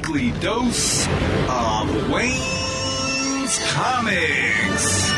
weekly dose of Wayne's Comics.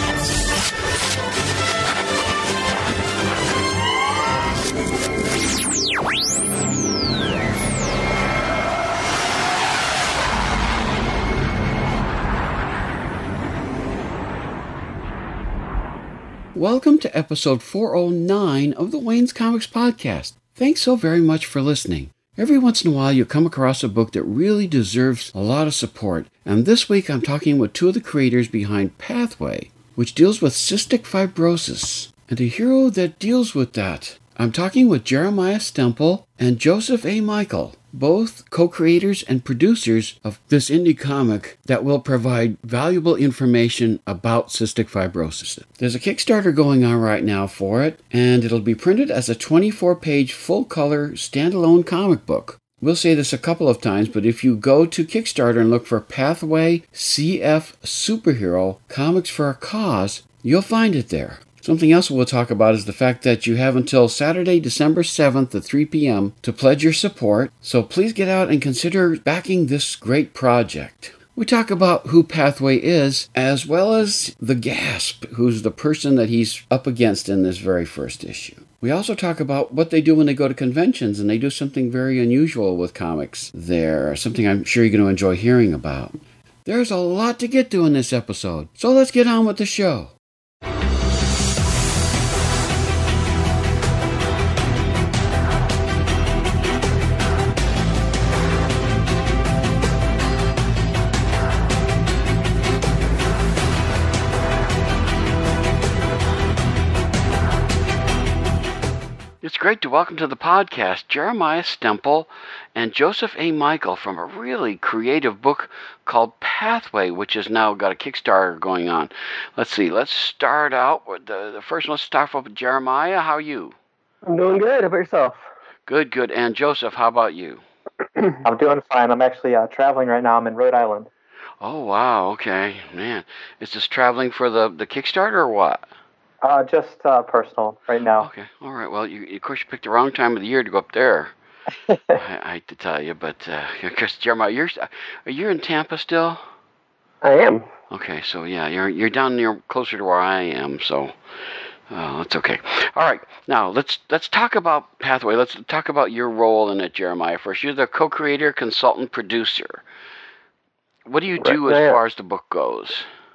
Welcome to episode 409 of the Wayne's Comics podcast. Thanks so very much for listening. Every once in a while you come across a book that really deserves a lot of support, and this week I'm talking with two of the creators behind Pathway, which deals with cystic fibrosis, and a hero that deals with that. I'm talking with Jeremiah Stempel and Joseph A. Michael, both co-creators and producers of this indie comic that will provide valuable information about cystic fibrosis. There's a Kickstarter going on right now for it, and it'll be printed as a 24-page full-color standalone comic book. We'll say this a couple of times, but if you go to Kickstarter and look for Pathway CF Superhero Comics for a Cause, you'll find it there. Something else we'll talk about is the fact that you have until Saturday, December 7th at 3 p.m. to pledge your support, so please get out and consider backing this great project. We talk about who Pathway is, as well as the Gasp, who's the person that he's up against in this very first issue. We also talk about what they do when they go to conventions, and they do something very unusual with comics there, something I'm sure you're going to enjoy hearing about. There's a lot to get to in this episode, so let's get on with the show. It's great to welcome to the podcast Jeremiah Stempel and Joseph A. Michael from a really creative book called Pathway, which has now got a Kickstarter going on. Let's see, let's start out with the first one. Let's start off with Jeremiah. How are you? I'm doing good. How about yourself? Good, good. And Joseph, how about you? I'm doing fine. I'm actually traveling right now. I'm in Rhode Island. Oh, wow. Okay. Man, is this traveling for the Kickstarter or what? Just personal right now. Okay. All right. Well, of course, you picked the wrong time of the year to go up there. I hate to tell you, but because Jeremiah, are you in Tampa still? I am. Okay. So yeah, you're down near closer to where I am. So that's okay. All right. Now let's talk about Pathway. Let's talk about your role in it, Jeremiah. First, you're the co-creator, consultant, producer. What do you do as far as the book goes?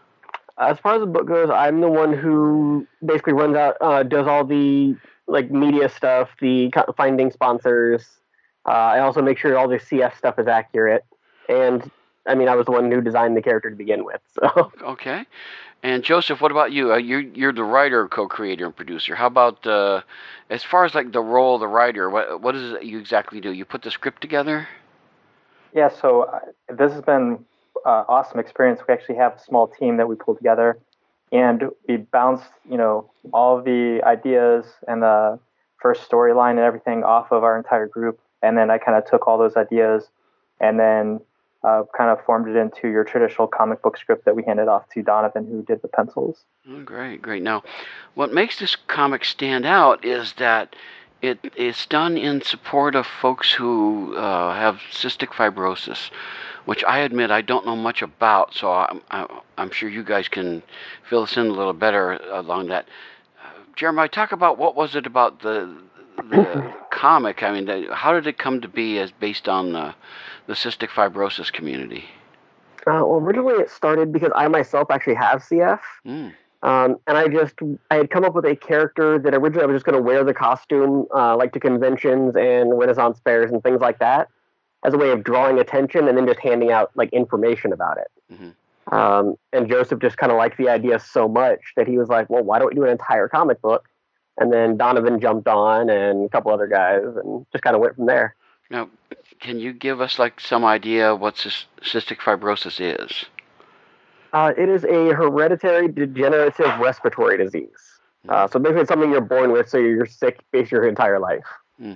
As far as the book goes, I'm the one who basically runs out, does all the media stuff, the finding sponsors. I also make sure all the CF stuff is accurate. And I mean, I was the one who designed the character to begin with. So okay. And Joseph, what about you? You're the writer, co-creator, and producer. How about as far as the role of the writer? What is it you exactly do? You put the script together? Yeah. So this has been awesome experience. We actually have a small team that we pulled together, and we bounced, all of the ideas and the first storyline and everything off of our entire group. And then I kind of took all those ideas and then kind of formed it into your traditional comic book script that we handed off to Donovan, who did the pencils. Oh, great, great. Now, what makes this comic stand out is that it's done in support of folks who have cystic fibrosis, which I admit I don't know much about, so I'm sure you guys can fill us in a little better along that. Jeremiah, talk about what was it about the comic? I mean, how did it come to be as based on the cystic fibrosis community? well, originally it started because I myself actually have CF. And I had come up with a character that originally I was just going to wear the costume to conventions and Renaissance fairs and things like that, as a way of drawing attention and then just handing out information about it. Mm-hmm. And Joseph just kind of liked the idea so much that he was like, well, why don't we do an entire comic book? And then Donovan jumped on and a couple other guys and just kind of went from there. Now, can you give us some idea what cystic fibrosis is? It is a hereditary degenerative respiratory disease. So basically it's something you're born with, so you're sick basically your entire life. Mm.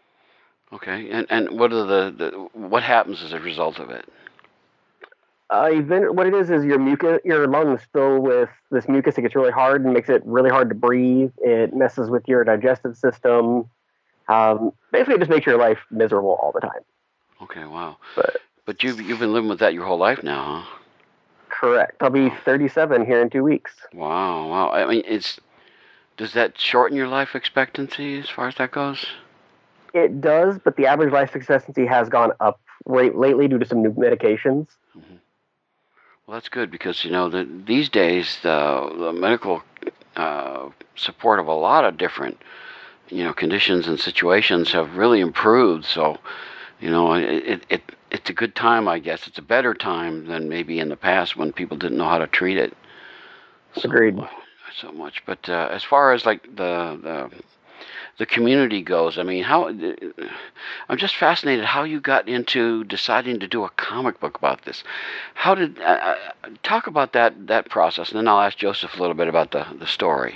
Okay, and what are what happens as a result of it? What it is your lungs fill with this mucus that gets really hard and makes it really hard to breathe. It messes with your digestive system. Basically, it just makes your life miserable all the time. Okay, wow. But But you've been living with that your whole life now, huh? Correct. I'll be 37 here in 2 weeks. Wow. I mean, does that shorten your life expectancy as far as that goes? It does, but the average life expectancy has gone up lately due to some new medications. Mm-hmm. Well, that's good because these days the medical support of a lot of different conditions and situations have really improved. So it's a good time, I guess. It's a better time than maybe in the past when people didn't know how to treat it. Agreed. So much. But as far as like the community goes, I mean, I'm just fascinated how you got into deciding to do a comic book about this. How did talk about that process, and then I'll ask Joseph a little bit about the story.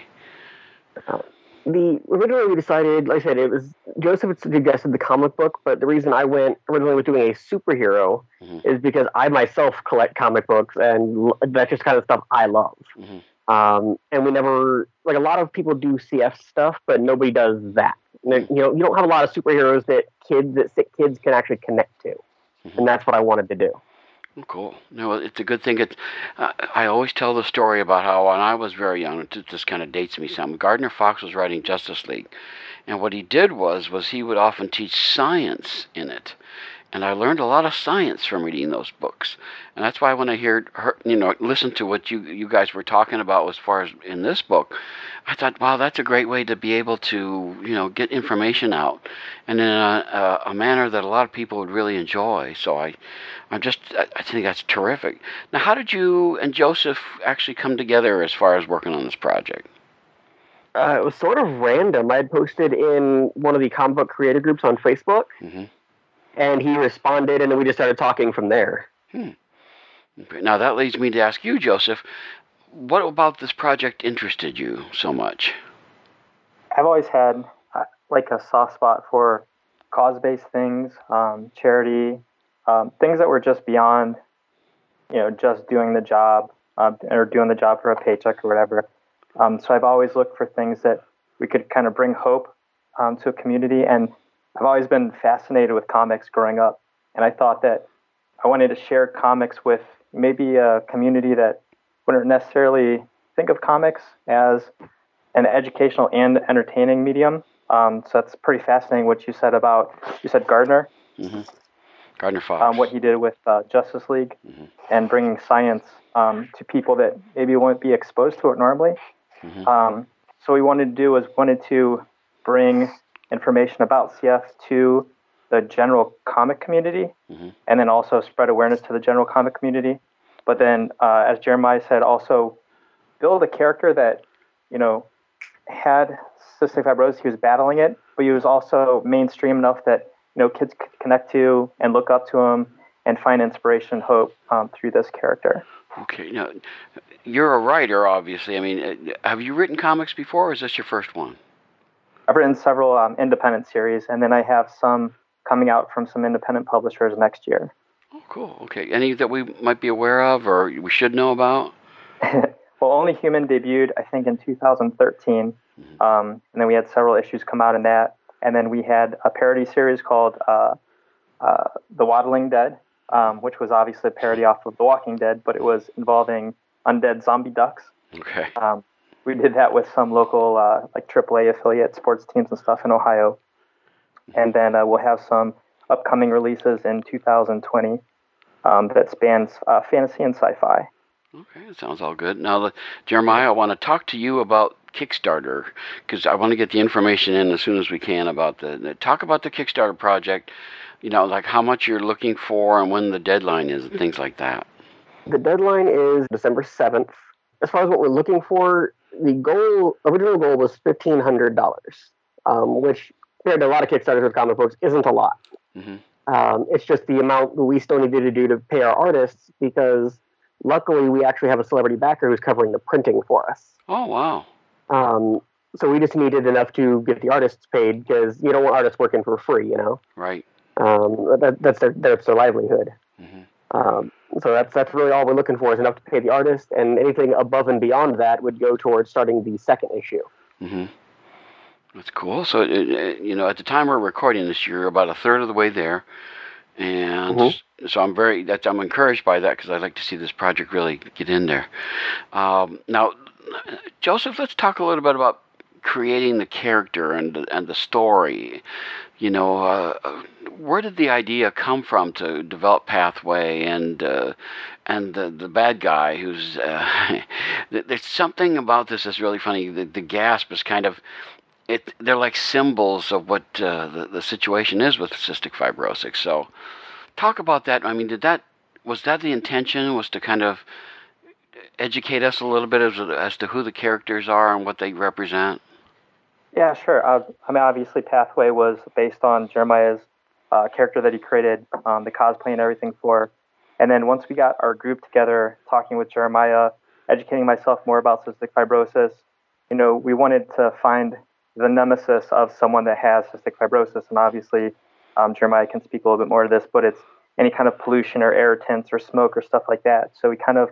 Originally we decided, like I said, it was Joseph had suggested the comic book, but the reason I went originally with doing a superhero is because I myself collect comic books, and that's just kind of stuff I love. And we never, like, a lot of people do CF stuff, but nobody does that. You don't have a lot of superheroes that sick kids can actually connect to, and that's what I wanted to do. Oh, cool. No, it's a good thing. I always tell the story about how when I was very young, it just kind of dates me some. Gardner Fox was writing Justice League, and what he did was he would often teach science in it. And I learned a lot of science from reading those books. And that's why when I listen to what you guys were talking about as far as in this book, I thought, wow, that's a great way to be able to, get information out. And in a manner that a lot of people would really enjoy. So I think that's terrific. Now, how did you and Joseph actually come together as far as working on this project? It was sort of random. I had posted in one of the comic book creator groups on Facebook. And he responded, and then we just started talking from there. Now, that leads me to ask you, Joseph, what about this project interested you so much? I've always had like a soft spot for cause-based things, charity, things that were just beyond, just doing the job or doing the job for a paycheck or whatever. So I've always looked for things that we could kind of bring hope to a community. And I've always been fascinated with comics growing up, and I thought that I wanted to share comics with maybe a community that wouldn't necessarily think of comics as an educational and entertaining medium. So that's pretty fascinating what you said Gardner. Gardner Fox. What he did with Justice League and bringing science to people that maybe won't be exposed to it normally. So what we wanted to do was to bring information about CF to the general comic community, and then also spread awareness to the general comic community. But then, as Jeremiah said, also build a character that, had cystic fibrosis. He was battling it, but he was also mainstream enough that, kids could connect to and look up to him and find inspiration and hope through this character. Okay. Now, you're a writer, obviously. I mean, have you written comics before, or is this your first one? I've written several independent series, and then I have some coming out from some independent publishers next year. Oh, cool. Okay. Any that we might be aware of or we should know about? Well, Only Human debuted, I think, in 2013, and then we had several issues come out in that. And then we had a parody series called The Waddling Dead, which was obviously a parody off of The Walking Dead, but it was involving undead zombie ducks. Okay. We did that with some local, like AAA affiliate sports teams and stuff in Ohio. And then we'll have some upcoming releases in 2020 that spans fantasy and sci-fi. Okay, that sounds all good. Now, Jeremiah, I want to talk to you about Kickstarter, because I want to get the information in as soon as we can about talk about the Kickstarter project, like how much you're looking for and when the deadline is and things like that. The deadline is December 7th. As far as what we're looking for, the original goal was $1,500, which compared to a lot of Kickstarters with comic books isn't a lot. It's just the amount that we still needed to do to pay our artists, because luckily we actually have a celebrity backer who's covering the printing for us. Oh, wow. So we just needed enough to get the artists paid, because you don't want artists working for free, Right. That's their livelihood. So that's really all we're looking for, is enough to pay the artist, and anything above and beyond that would go towards starting the second issue. That's cool. So, at the time we're recording this, you're about a third of the way there. And so I'm encouraged by that because I'd like to see this project really get in there. Now, Joseph, let's talk a little bit about creating the character and the story. Where did the idea come from to develop Pathway and the bad guy who's there's something about this that's really funny. The gasp is kind of they're like symbols of what the situation is with cystic fibrosis. So talk about that. I mean, was that the intention, was to kind of educate us a little bit as to who the characters are and what they represent? Yeah, sure. I mean, obviously, Pathway was based on Jeremiah's character that he created, the cosplay and everything for. And then once we got our group together, talking with Jeremiah, educating myself more about cystic fibrosis, we wanted to find the nemesis of someone that has cystic fibrosis. And obviously, Jeremiah can speak a little bit more to this, but it's any kind of pollution or irritants or smoke or stuff like that. So we kind of,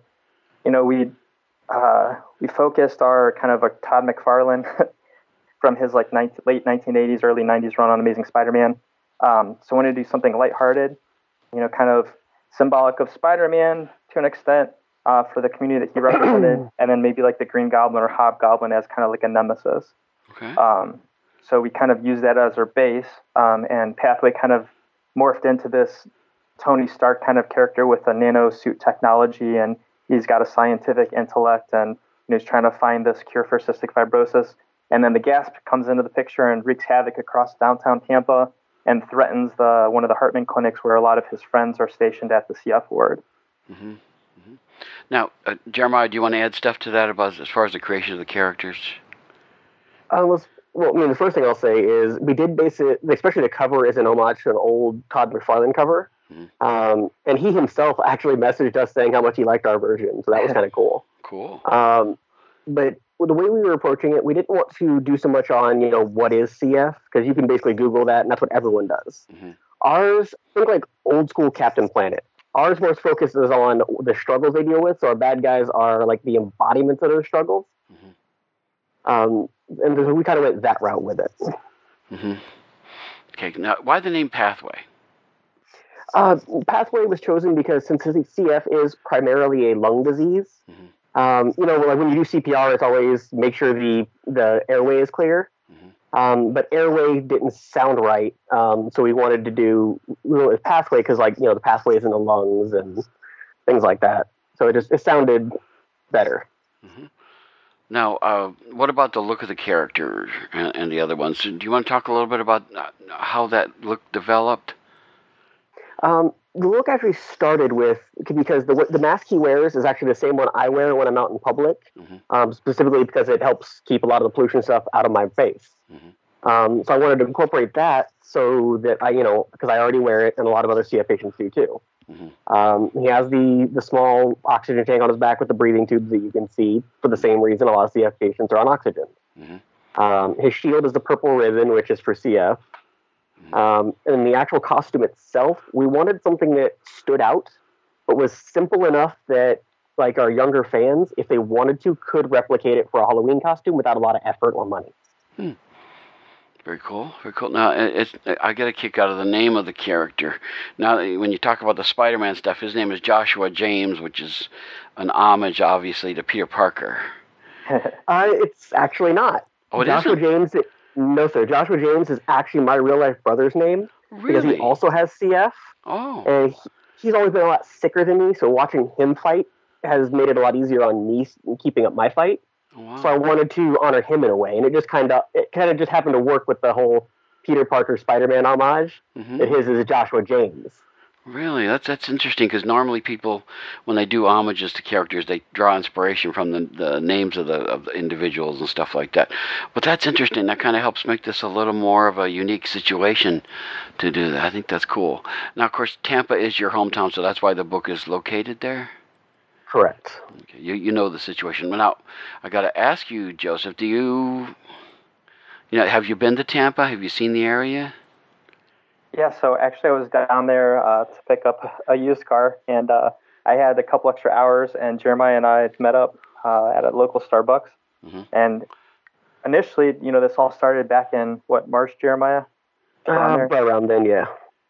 we focused our kind of a Todd McFarlane from his late 1980s, early 90s run on Amazing Spider-Man. So I wanted to do something lighthearted, kind of symbolic of Spider-Man to an extent for the community that he represented, and then maybe like the Green Goblin or Hobgoblin as kind of like a nemesis. Okay. So we kind of used that as our base, and Pathway kind of morphed into this Tony Stark kind of character with a nano suit technology, and he's got a scientific intellect, and he's trying to find this cure for cystic fibrosis. And then the Gasp comes into the picture and wreaks havoc across downtown Tampa and threatens one of the Hartman clinics where a lot of his friends are stationed at the CF ward. Mm-hmm. Mm-hmm. Now, Jeremiah, do you want to add stuff to that about as far as the creation of the characters? The first thing I'll say is we did base it, especially the cover is an homage to an old Todd McFarlane cover. Mm-hmm. And he himself actually messaged us saying how much he liked our version. So that was kind of cool. Cool. But the way we were approaching it, we didn't want to do so much on, what is CF, because you can basically Google that, and that's what everyone does. Mm-hmm. Ours, think like old school Captain Planet. Ours most focuses on the struggles they deal with, so our bad guys are like the embodiments of those struggles. Mm-hmm. And we kind of went that route with it. Mm-hmm. Okay, now why the name Pathway? Pathway was chosen because since CF is primarily a lung disease, mm-hmm. Like when you do CPR, it's always make sure the airway is clear. Mm-hmm. But airway didn't sound right, so we wanted to do Pathway because, the pathways in the lungs and things like that. So it sounded better. Mm-hmm. Now, what about the look of the character and the other ones? Do you want to talk a little bit about how that look developed? The look actually started because the mask he wears is actually the same one I wear when I'm out in public, mm-hmm. Specifically because it helps keep a lot of the pollution stuff out of my face. Mm-hmm. So I wanted to incorporate that so that because I already wear it and a lot of other CF patients do too. Mm-hmm. He has the small oxygen tank on his back with the breathing tubes that you can see for the same reason a lot of CF patients are on oxygen. Mm-hmm. His shield is the purple ribbon, which is for CF. And the actual costume itself, we wanted something that stood out, but was simple enough that our younger fans, if they wanted to, could replicate it for a Halloween costume without a lot of effort or money. Very cool. Very cool. Now, I get a kick out of the name of the character. Now, when you talk about the Spider-Man stuff, his name is Joshua James, which is an homage, obviously, to Peter Parker. It's actually not. Oh, it Joshua isn't? James. No, sir. Joshua James is actually my real-life brother's name. Really? Because he also has CF. Oh. And he's always been a lot sicker than me, so watching him fight has made it a lot easier on me keeping up my fight. Oh, wow. So I wanted to honor him in a way, and it kind of just happened to work with the whole Peter Parker Spider-Man homage. Mm-hmm. That his is Joshua James. Really? That's interesting, because normally people, when they do homages to characters, they draw inspiration from the names of the individuals and stuff like that. But that's interesting. That kind of helps make this a little more of a unique situation to do that. I think that's cool. Now, of course, Tampa is your hometown, so that's why the book is located there? Correct. Okay. You know the situation. Now, I got to ask you, Joseph, have you been to Tampa? Have you seen the area? Yeah, so actually I was down there to pick up a used car, and I had a couple extra hours, and Jeremiah and I met up at a local Starbucks. Mm-hmm. And initially, this all started back in, March, Jeremiah? Around then, yeah.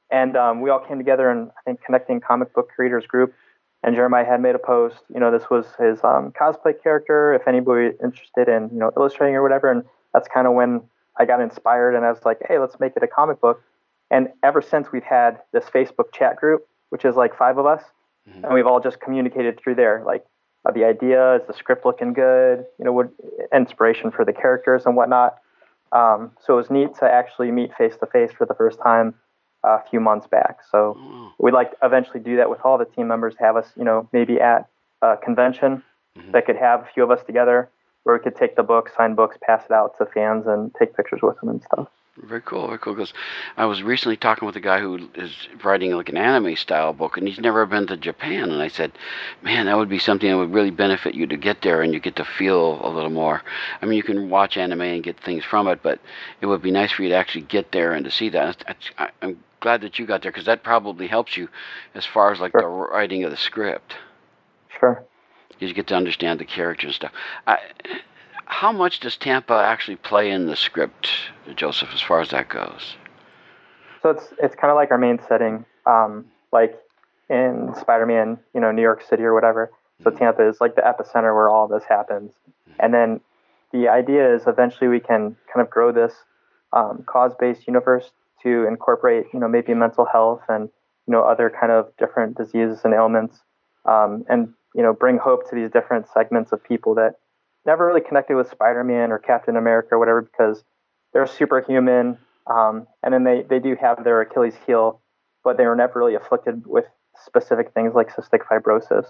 And we all came together in, I think, Connecting Comic Book Creators Group. And Jeremiah had made a post. This was his cosplay character. If anybody interested in, illustrating or whatever. And that's kind of when I got inspired, and I was like, hey, let's make it a comic book. And ever since, we've had this Facebook chat group, which is like 5 of us, and we've all just communicated through there. Like, the idea, is the script looking good? What inspiration for the characters and whatnot. So it was neat to actually meet face to face for the first time a few months back. So we'd like to eventually do that with all the team members, have us, maybe at a convention that could have a few of us together, where we could take the book, sign books, pass it out to fans, and take pictures with them and stuff. Very cool, very cool. Because I was recently talking with a guy who is writing like an anime style book, and he's never been to Japan. And I said, man, that would be something that would really benefit you to get there, and you get to feel a little more. I mean, you can watch anime and get things from it, but it would be nice for you to actually get there and to see that. I'm glad that you got there, because that probably helps you as far as like the writing of the script. Sure. You get to understand the characters and stuff. How much does Tampa actually play in the script, Joseph, as far as that goes? So it's kind of like our main setting, like in Spider-Man, New York City or whatever. So Tampa is like the epicenter where all this happens. And then the idea is eventually we can kind of grow this cause-based universe to incorporate, maybe mental health and, other kind of different diseases and ailments, and, bring hope to these different segments of people that never really connected with Spider-Man or Captain America or whatever, because they're superhuman, and then they do have their Achilles heel, but they were never really afflicted with specific things like cystic fibrosis.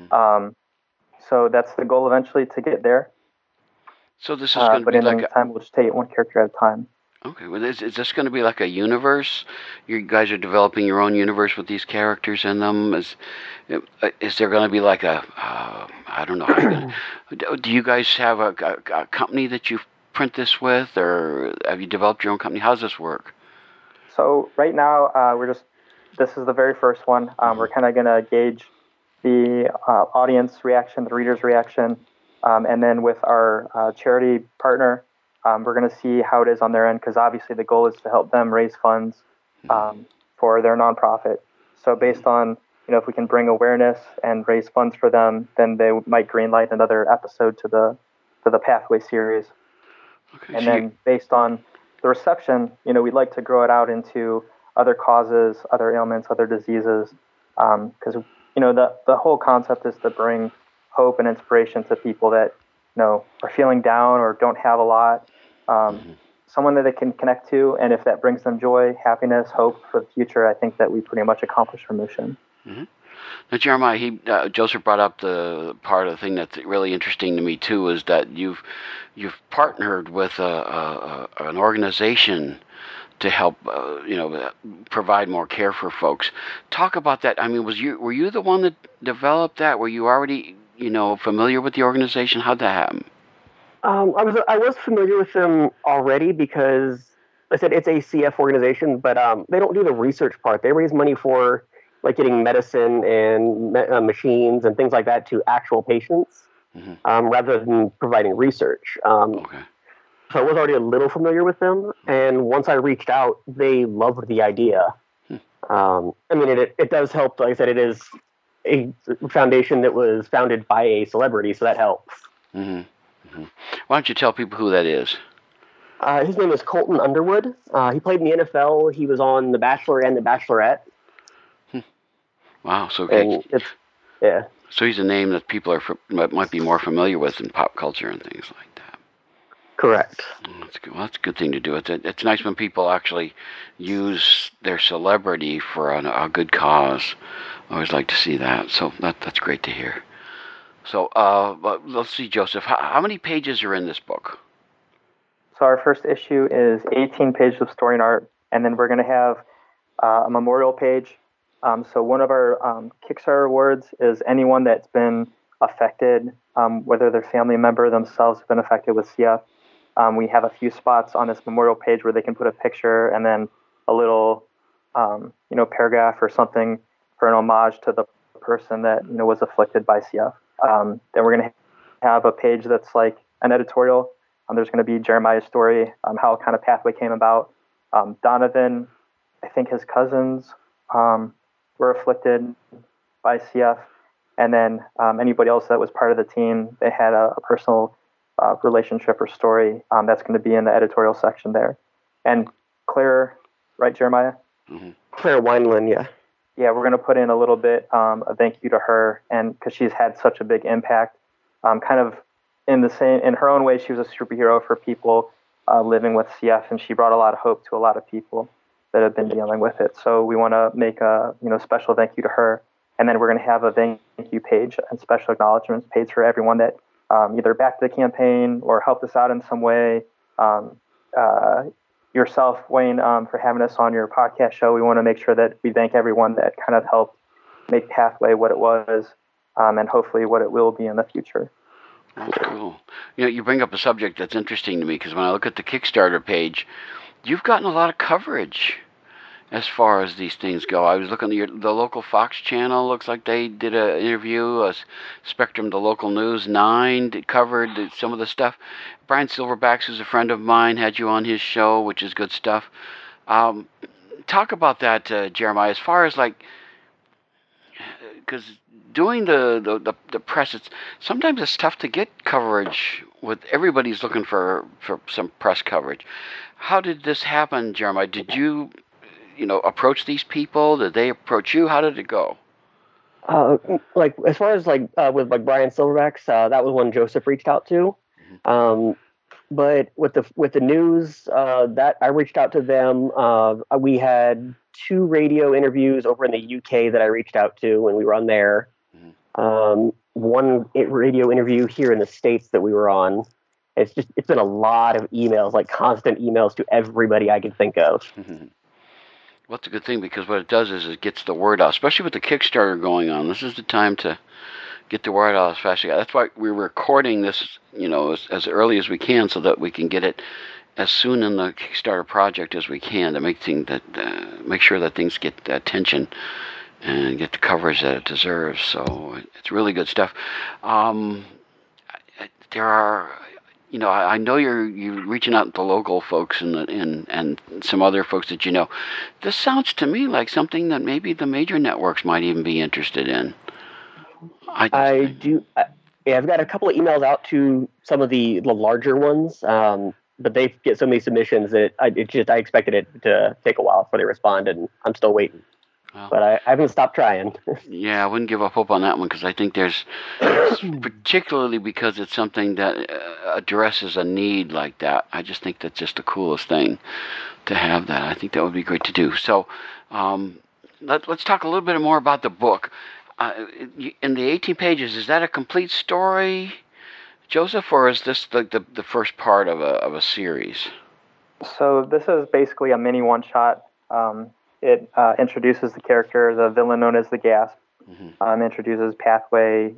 So that's the goal eventually, to get there. So this is going to be like a time we'll just take it one character at a time. Okay, well, is this going to be like a universe? You guys are developing your own universe with these characters in them. Is there going to be like I don't know. Do you guys have a company that you print this with, or have you developed your own company? How does this work? So right now, this is the very first one. We're kind of going to gauge the audience reaction, the reader's reaction, and then with our charity partner, we're going to see how it is on their end, because obviously the goal is to help them raise funds for their nonprofit. So based on, if we can bring awareness and raise funds for them, then they might greenlight another episode to the Pathway series. Okay, and then based on the reception, we'd like to grow it out into other causes, other ailments, other diseases, because the whole concept is to bring hope and inspiration to people that are feeling down or don't have a lot. Someone that they can connect to, and if that brings them joy, happiness, hope for the future, I think that we pretty much accomplished our mission. Now, Jeremiah, Joseph brought up the part of the thing that's really interesting to me too, is that you've partnered with an organization to help provide more care for folks. Talk about that. I mean, were you the one that developed that? Were you already familiar with the organization? How'd that happen? I was familiar with them already, because I said it's a CF organization, but they don't do the research part. They raise money for like getting medicine and machines and things like that to actual patients, rather than providing research. Okay. So I was already a little familiar with them, and once I reached out, they loved the idea. I mean, it does help. Like I said, it is a foundation that was founded by a celebrity, so that helps. Why don't you tell people who that is? His name is Colton Underwood. He played in the NFL. He was on The Bachelor and The Bachelorette. Wow. So yeah. So he's a name that people might be more familiar with in pop culture and things like that. Correct. That's good. Well, that's a good thing to do. It's nice when people actually use their celebrity for a good cause. I always like to see that. So that's great to hear. So let's see, Joseph. How many pages are in this book? So our first issue is 18 pages of story and art, and then we're going to have a memorial page. So one of our Kickstarter awards is anyone that's been affected, whether their family member themselves have been affected with CF. We have a few spots on this memorial page where they can put a picture and then a little, paragraph or something for an homage to the person that was afflicted by CF. Then we're going to have a page that's like an editorial. There's going to be Jeremiah's story, how kind of Pathway came about. Donovan I think his cousins were afflicted by CF, and then anybody else that was part of the team, they had a personal relationship or story that's going to be in the editorial section there. And Claire, right, Jeremiah? Mm-hmm. Claire Wineland, yeah. Yeah, we're going to put in a little bit a thank you to her, and because she's had such a big impact, kind of in her own way, she was a superhero for people living with CF, and she brought a lot of hope to a lot of people that have been dealing with it. So we want to make a special thank you to her, and then we're going to have a thank you page and special acknowledgments page for everyone that either backed the campaign or helped us out in some way. Yourself, Wayne, for having us on your podcast show. We want to make sure that we thank everyone that kind of helped make Pathway what it was, and hopefully what it will be in the future. That's cool. You bring up a subject that's interesting to me, because when I look at the Kickstarter page, you've gotten a lot of coverage as far as these things go. I was looking at the local Fox channel. Looks like they did an interview. Spectrum, the local news 9 covered some of the stuff. Brian Silverbacks, who's a friend of mine, had you on his show, which is good stuff. Talk about that, Jeremiah. As far as because doing the press, sometimes it's tough to get coverage. With everybody's looking for some press coverage. How did this happen, Jeremiah? Did you approach these people? Did they approach you? How did it go? As far as with Brian Silverbacks, that was one Joseph reached out to. Mm-hmm. But with the news, that I reached out to them. We had 2 radio interviews over in the UK that I reached out to when we were on there. Mm-hmm. One radio interview here in the States that we were on. It's been a lot of emails, constant emails to everybody I could think of. Mm-hmm. Well, that's a good thing, because what it does is it gets the word out, especially with the Kickstarter going on. This is the time to get the word out as fast as you can. That's why we're recording this, as early as we can, so that we can get it as soon in the Kickstarter project as we can to make sure that things get the attention and get the coverage that it deserves. So it's really good stuff. There are. I know you're reaching out to local folks and some other folks that you know. This sounds to me like something that maybe the major networks might even be interested in. I do. I've got a couple of emails out to some of the larger ones, but they get so many submissions that I expected it to take a while before they respond, and I'm still waiting. Well, but I haven't stopped trying. Yeah, I wouldn't give up hope on that one, because I think particularly because it's something that addresses a need like that. I just think that's just the coolest thing to have that. I think that would be great to do. So let's talk a little bit more about the book. In the 18 pages, is that a complete story, Joseph, or is this the first part of a series? So this is basically a mini one-shot. It introduces the character, the villain known as the Gasp. Mm-hmm. Introduces Pathway,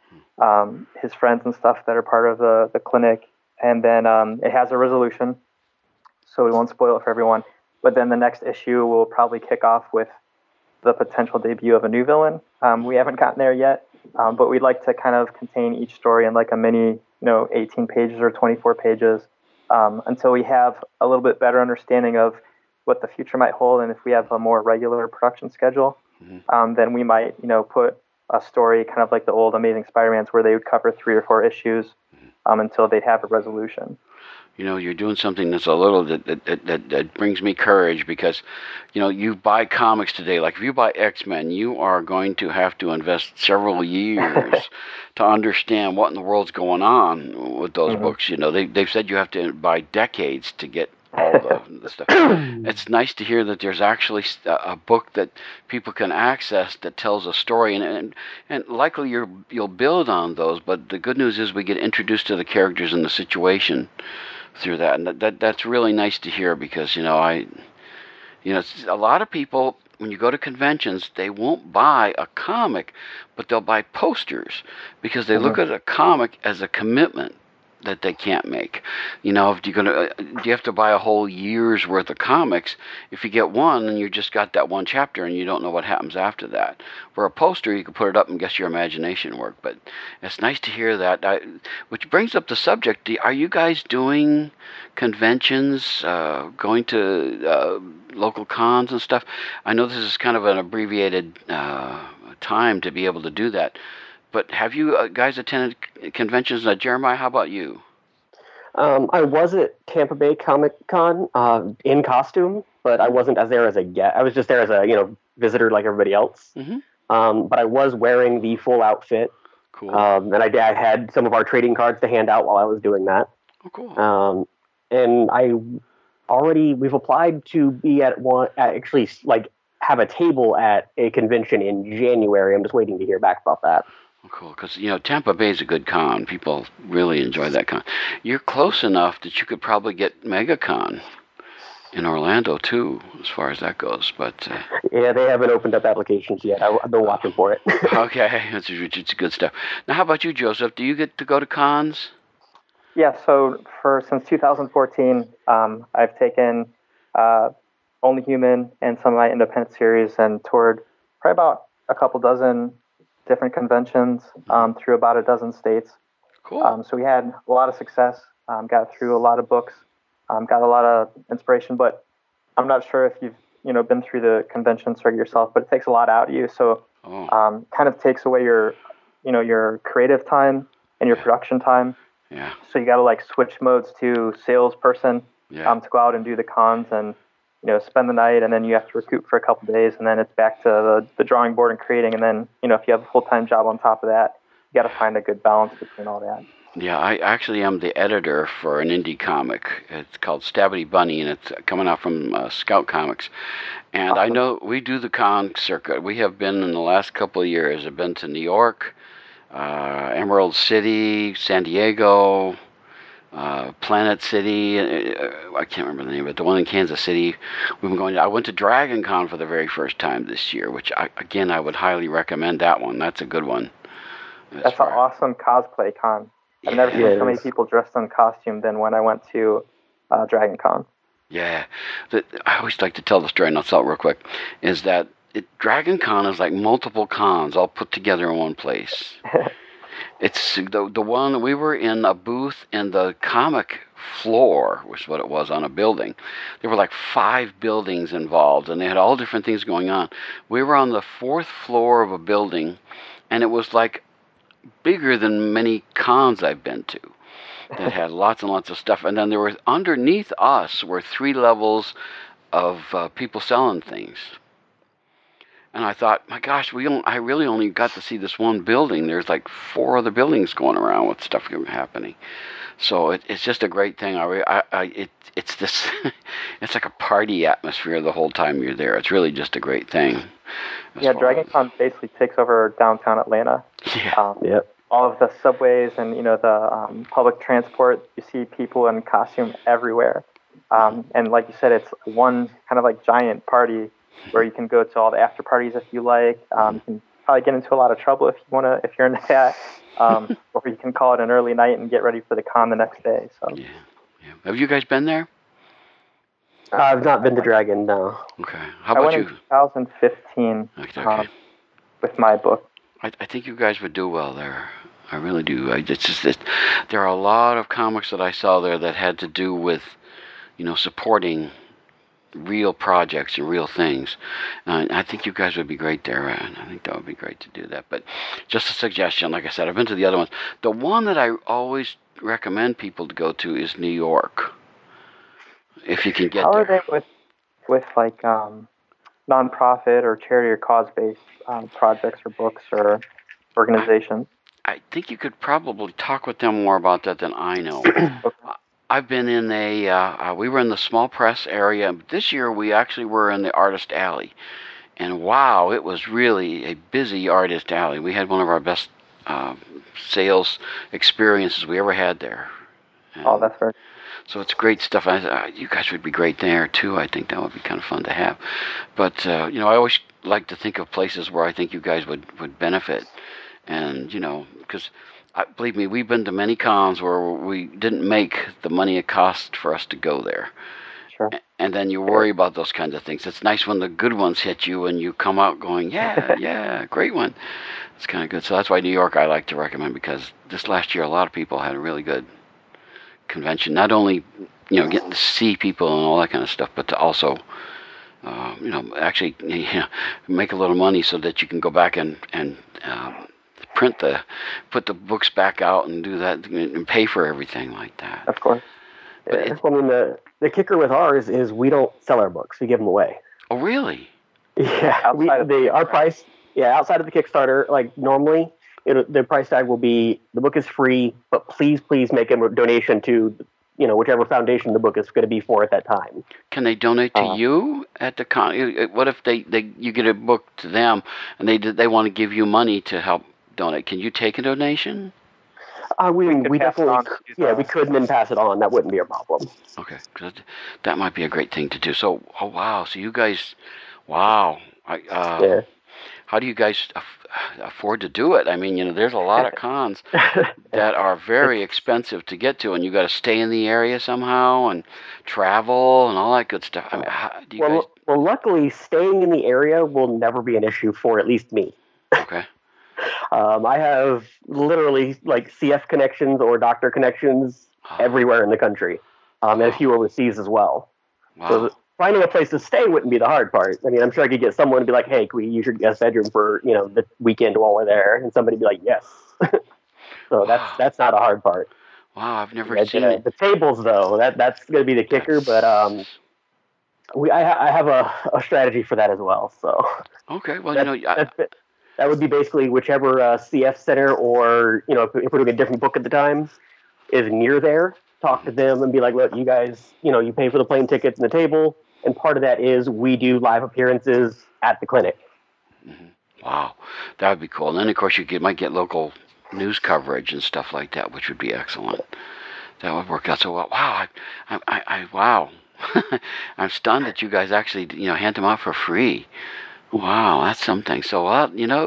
his friends and stuff that are part of the clinic, and then it has a resolution. So we won't spoil it for everyone. But then the next issue will probably kick off with the potential debut of a new villain. We haven't gotten there yet, but we'd like to kind of contain each story in a mini, 18 pages or 24 pages, until we have a little bit better understanding of what the future might hold, and if we have a more regular production schedule, mm-hmm. Then we might, put a story kind of like the old Amazing Spider-Mans, where they would cover 3 or 4 issues until they'd have a resolution. You're doing something that's a little that brings me courage, because, you buy comics today. Like if you buy X-Men, you are going to have to invest several years to understand what in the world's going on with those mm-hmm. books. They've said you have to buy decades to get all the stuff. It's nice to hear that there's actually a book that people can access that tells a story, and likely you'll build on those. But the good news is we get introduced to the characters and the situation through that, and that's really nice to hear, because a lot of people, when you go to conventions, they won't buy a comic, but they'll buy posters, because they mm-hmm. look at a comic as a commitment that they can't make. You know, if you're gonna, do you have to buy a whole year's worth of comics? If you get one, and you just got that one chapter, and you don't know what happens after that. For a poster, you can put it up and guess your imagination work. But it's nice to hear that. Which brings up the subject. Are you guys doing conventions, going to local cons and stuff? I know this is kind of an abbreviated time to be able to do that. But have you guys attended conventions? Jeremiah, how about you? I was at Tampa Bay Comic Con in costume, but I wasn't there as a guest. I was just there as a visitor like everybody else. Mm-hmm. But I was wearing the full outfit. Cool. And I had some of our trading cards to hand out while I was doing that. Oh, cool. And we've applied to be at one, actually like have a table at a convention in January. I'm just waiting to hear back about that. Cool, because Tampa Bay is a good con. People really enjoy that con. You're close enough that you could probably get MegaCon in Orlando too, as far as that goes. But yeah, they haven't opened up applications yet. I've been watching for it. Okay, it's good stuff. Now, how about you, Joseph? Do you get to go to cons? Yeah. So since 2014, I've taken Only Human and some of my independent series and toured probably about a couple dozen different conventions through about a dozen states. Cool. So we had a lot of success, got through a lot of books, got a lot of inspiration, but I'm not sure if you've been through the convention circuit yourself, but it takes a lot out of you. So kind of takes away your creative time and your production time. Yeah. So you got to like switch modes to salesperson to go out and do the cons and spend the night, and then you have to recoup for a couple of days, and then it's back to the drawing board and creating, and then if you have a full-time job on top of that, you got to find a good balance between all that. Yeah, I actually am the editor for an indie comic. It's called Stabbity Bunny, and it's coming out from Scout Comics. And awesome. I know we do the con circuit. We have been in the last couple of years. I've been to New York, Emerald City, San Diego, Planet City, I can't remember the name, but the one in Kansas City. We've been going. I went to Dragon Con for the very first time this year, which I would highly recommend that one. That's a good one. That's an awesome cosplay con. I've never seen so many people dressed in costume than when I went to Dragon Con. Yeah, I always like to tell the story, and I'll tell it real quick. Is that Dragon Con is like multiple cons all put together in one place. It's the one, we were in a booth in the comic floor, was what it was, on a building. There were like 5 buildings involved, and they had all different things going on. We were on the 4th floor of a building, and it was like bigger than many cons I've been to. That had lots and lots of stuff. And then there was, underneath us were 3 levels of people selling things. And I thought, my gosh, I really only got to see this one building. There's like 4 other buildings going around with stuff happening. So it's just a great thing. It's this, it's like a party atmosphere the whole time you're there. It's really just a great thing. Yeah, Dragon Con basically takes over downtown Atlanta. Yeah. Yep. All of the subways and the public transport, you see people in costume everywhere. And like you said, it's one kind of like giant party where you can go to all the after parties if you like. You can probably get into a lot of trouble if you're into that. Or you can call it an early night and get ready for the con the next day. So. Yeah. Have you guys been there? I've not been to Dragon, no. Okay. How about you? I went in 2015 okay. With my book. I think you guys would do well there. I really do. There are a lot of comics that I saw there that had to do with, supporting real projects and real things. I think you guys would be great there, and I think that would be great to do that. But just a suggestion, like I said, I've been to the other ones. The one that I always recommend people to go to is New York, if you can get there. How are they with like nonprofit or charity or cause-based projects or books or organizations? I think you could probably talk with them more about that than I know. Okay. I've been in we were in the small press area. This year we actually were in the artist alley. And wow, it was really a busy artist alley. We had one of our best sales experiences we ever had there. And oh, that's right. so it's great stuff. You guys would be great there too. I think that would be kind of fun to have. But I always like to think of places where I think you guys would benefit. And because believe me, we've been to many cons where we didn't make the money it cost for us to go there. Sure. And then you worry about those kinds of things. It's nice when the good ones hit you and you come out going, yeah, great one. It's kind of good. So that's why New York I like to recommend, because this last year a lot of people had a really good convention. Not only getting to see people and all that kind of stuff, but to also actually make a little money so that you can go back and put the books back out and do that and pay for everything like that. Of course. Yeah. I mean, the kicker with ours is we don't sell our books; we give them away. Oh, really? Yeah, our price. Yeah, outside of the Kickstarter, like normally, the price tag will be the book is free, but please make a donation to whichever foundation the book is going to be for at that time. Can they donate to you at the con? What if you get a book to them and they want to give you money to help donate? Can you take a donation? We definitely we could and then pass it on. That wouldn't be a problem. Okay, that might be a great thing to do. So, oh wow, so you guys, wow, how do you guys afford to do it? I mean, there's a lot of cons that are very expensive to get to, and you got to stay in the area somehow and travel and all that good stuff. I mean, how do you guys? Well, luckily, staying in the area will never be an issue for at least me. Okay. I have literally like CF connections or doctor connections everywhere in the country, and a few overseas as well. Wow. So finding a place to stay wouldn't be the hard part. I mean, I'm sure I could get someone to be like, "Hey, can we use your guest bedroom for the weekend while we're there?" And somebody be like, "Yes." So that's not a hard part. Wow, I've never seen it. The tables though, that's going to be the kicker. But I have a strategy for that as well. So okay, well that would be basically whichever CF center or, if we're doing a different book at the time, is near there. Talk to them and be like, look, you guys, you pay for the plane tickets and the table. And part of that is we do live appearances at the clinic. Mm-hmm. Wow, that would be cool. And then, of course, might get local news coverage and stuff like that, which would be excellent. That would work out so well. Wow, wow. I'm stunned that you guys actually, hand them out for free. Wow, that's something. So, I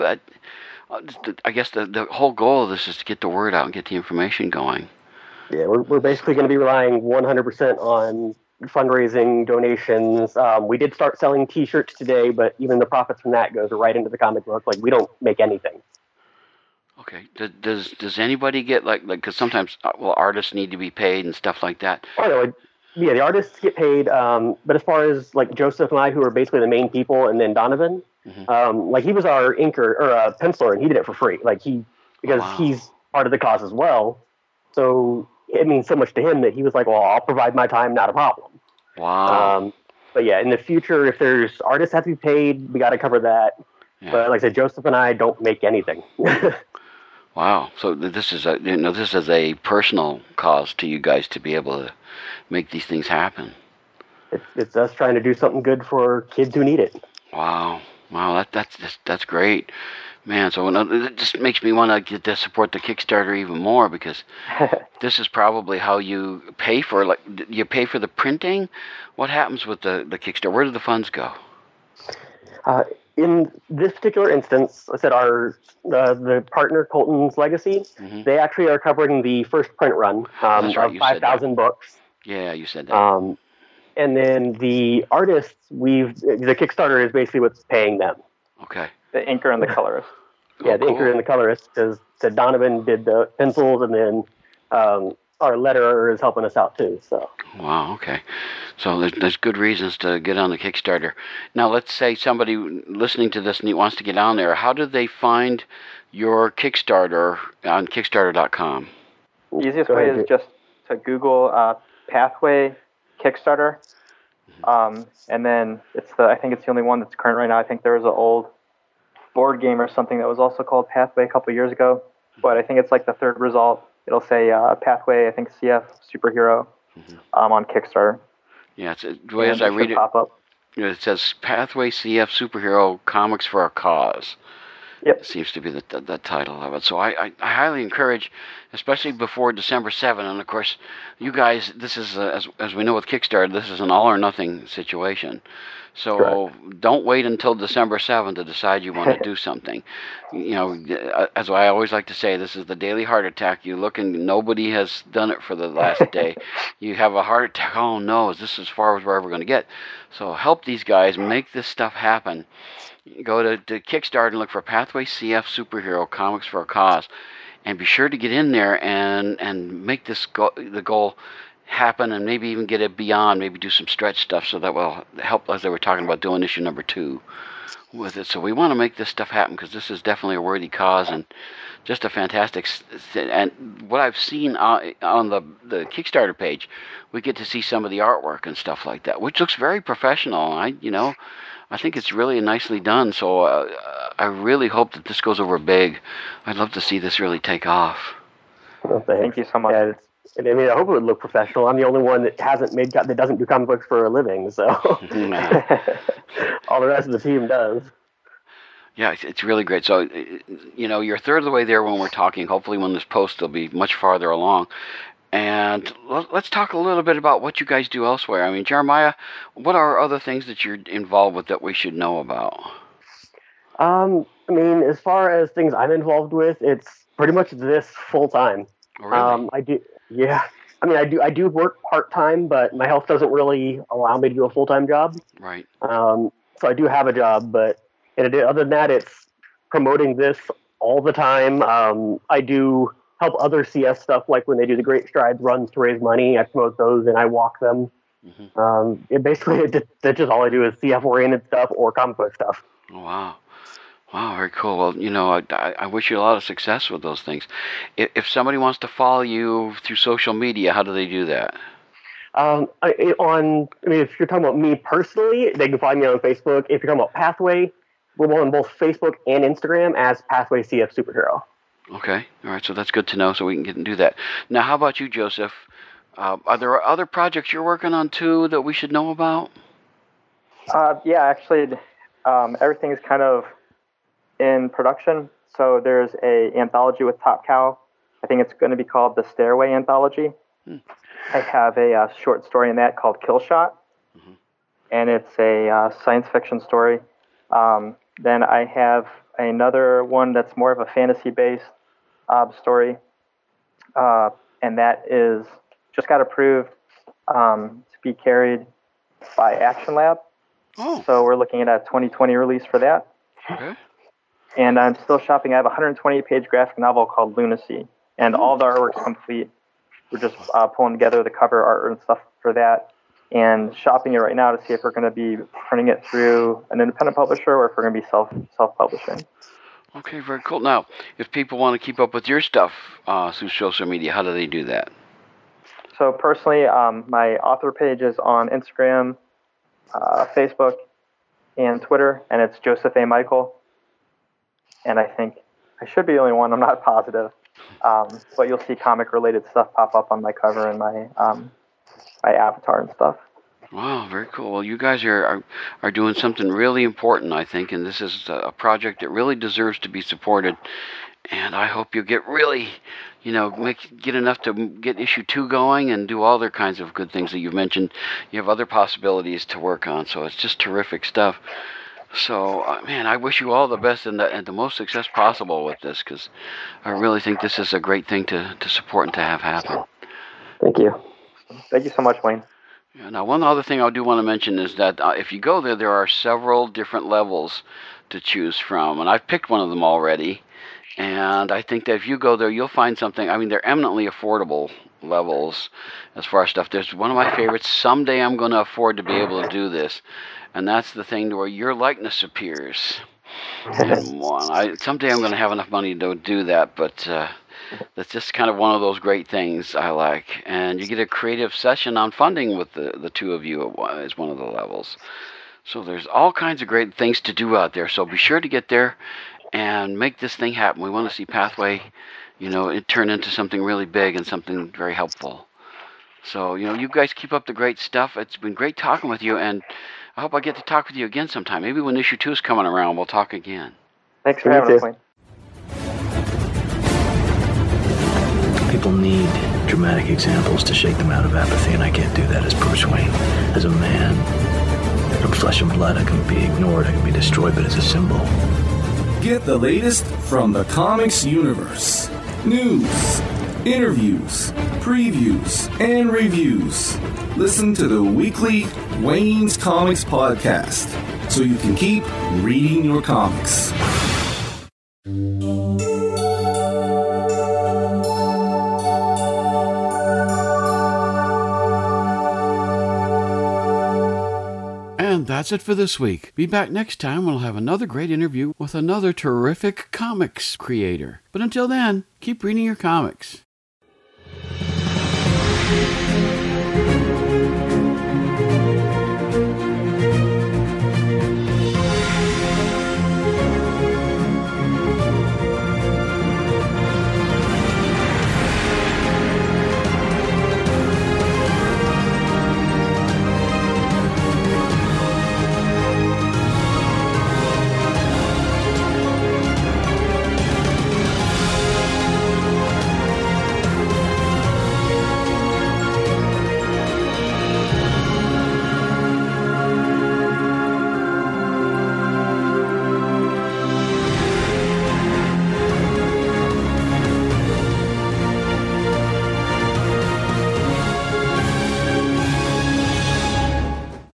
guess the whole goal of this is to get the word out and get the information going. Yeah, we're basically going to be relying 100% on fundraising, donations. We did start selling T-shirts today, but even the profits from that goes right into the comic book. Like, we don't make anything. Okay. Does anybody get because sometimes artists need to be paid and stuff like that. Oh no. Yeah, the artists get paid, but as far as like Joseph and I, who are basically the main people, and then Donovan, he was our inker or penciler, and he did it for free. Because he's part of the cause as well. So it means so much to him that he was like, "Well, I'll provide my time, not a problem." Wow. But yeah, in the future, if there's artists have to be paid, we got to cover that. Yeah. But like I said, Joseph and I don't make anything. Wow. So this is a personal cause to you guys to be able to make these things happen. It's us trying to do something good for kids who need it. Wow. That's great, man. So it just makes me want to get to support the Kickstarter even more, because this is probably how you pay for you pay for the printing. What happens with the Kickstarter? Where do the funds go? In this particular instance, I said the partner Colton's Legacy, they actually are covering the first print run of 5,000 books. Yeah, you said that. And then the artists, the Kickstarter is basically what's paying them. Okay. The inker and the colorist. Yeah, the inker and the colorist, because Donovan did the pencils, and then our letterer is helping us out too. So. Wow. Okay. So there's good reasons to get on the Kickstarter. Now, let's say somebody listening to this wants to get on there. How do they find your Kickstarter on Kickstarter.com? The easiest way is just to Google Pathway Kickstarter, and then I think it's the only one that's current right now. I think there was an old board game or something that was also called Pathway a couple of years ago, but I think it's like the third result. It'll say Pathway, I think CF Superhero on Kickstarter. Yeah, the way as I read it, pop up. It says Pathway CF Superhero Comics for a Cause. Yep. Seems to be the title of it. So I highly encourage, especially before December 7th. And of course, you guys, this is as we know with Kickstarter, this is an all or nothing situation. So Correct. don't wait until December 7th to decide you want to do something. As I always like to say, this is the daily heart attack. You look and nobody has done it for the last day. You have a heart attack. Oh no, is this as far as we're ever going to get? So help these guys make this stuff happen. Go to Kickstarter and look for Pathway CF Superhero Comics for a Cause, and be sure to get in there and make this the goal happen, and maybe even get it beyond. Maybe do some stretch stuff so that will help, as they were talking about doing issue number 2 with it. So we want to make this stuff happen because this is definitely a worthy cause and just a fantastic. And what I've seen on the Kickstarter page, we get to see some of the artwork and stuff like that, which looks very professional. I think it's really nicely done, so I really hope that this goes over big. I'd love to see this really take off. Well, thank you so much. Yeah, I hope it would look professional. I'm the only one that that doesn't do comic books for a living, so all the rest of the team does. Yeah, it's really great. So, you're a third of the way there when we're talking. Hopefully when this post, will be much farther along. And let's talk a little bit about what you guys do elsewhere. I mean, Jeremiah, what are other things that you're involved with that we should know about? As far as things I'm involved with, it's pretty much this full time. Oh, really? I do. Yeah. I do work part time, but my health doesn't really allow me to do a full time job. Right. So I do have a job, but other than that, it's promoting this all the time. I do help other CS stuff, like when they do the Great Strides runs to raise money. I promote those and I walk them. Mm-hmm. That's just all I do is CF oriented stuff or comic book stuff. Oh, wow. Wow, very cool. Well, I wish you a lot of success with those things. If somebody wants to follow you through social media, how do they do that? If you're talking about me personally, they can find me on Facebook. If you're talking about Pathway, we're on both Facebook and Instagram as Pathway CF Superhero. Okay. All right. So that's good to know, so we can get and do that. Now, how about you, Joseph? Are there other projects you're working on, too, that we should know about? Yeah, actually, everything's kind of in production. So there's a anthology with Top Cow. I think it's going to be called the Stairway Anthology. I have a short story in that called Kill Shot. Mm-hmm. And it's a science fiction story. Then I have another one that's more of a fantasy-based story, and that is just got approved to be carried by Action Lab. Oh. So we're looking at a 2020 release for that. Okay. And I'm still shopping. I have a 128-page graphic novel called Lunacy, and all the artwork's complete. We're just pulling together the cover art and stuff for that, and shopping it right now to see if we're going to be printing it through an independent publisher or if we're going to be self-publishing. Okay, very cool. Now, if people want to keep up with your stuff through social media, how do they do that? So personally, my author page is on Instagram, Facebook, and Twitter, and it's Joseph A. Michael. And I think I should be the only one. I'm not positive. But you'll see comic-related stuff pop up on my cover and my avatar and stuff. Wow, very cool. Well, you guys are doing something really important, I think, and this is a project that really deserves to be supported. And I hope you get really, get enough to get issue 2 going and do all other kinds of good things that you've mentioned. You have other possibilities to work on, so it's just terrific stuff. So, man, I wish you all the best and the most success possible with this, because I really think this is a great thing to support and to have happen. Thank you. Thank you so much, Wayne. Yeah, now, one other thing I do want to mention is that if you go there are several different levels to choose from, and I've picked one of them already. And I think that if you go there, you'll find something. I mean, they're eminently affordable levels as far as stuff. There's one of my favorites. Someday I'm going to afford to be able to do this. And that's the thing where your likeness appears in one. Someday I'm going to have enough money to do that, but that's just kind of one of those great things I like. And you get a creative session on funding with the two of you as one of the levels. So there's all kinds of great things to do out there. So be sure to get there and make this thing happen. We want to see Pathway, it turn into something really big and something very helpful. So, you guys keep up the great stuff. It's been great talking with you, and I hope I get to talk with you again sometime. Maybe when issue 2 is coming around, we'll talk again. Thanks for having us, Wayne. People need dramatic examples to shake them out of apathy, and I can't do that as Bruce Wayne. As a man, from flesh and blood, I can be ignored, I can be destroyed, but as a symbol. Get the latest from the comics universe. News, interviews, previews, and reviews. Listen to the weekly Wayne's Comics podcast so you can keep reading your comics. And that's it for this week. Be back next time. We'll have another great interview with another terrific comics creator. But until then, keep reading your comics.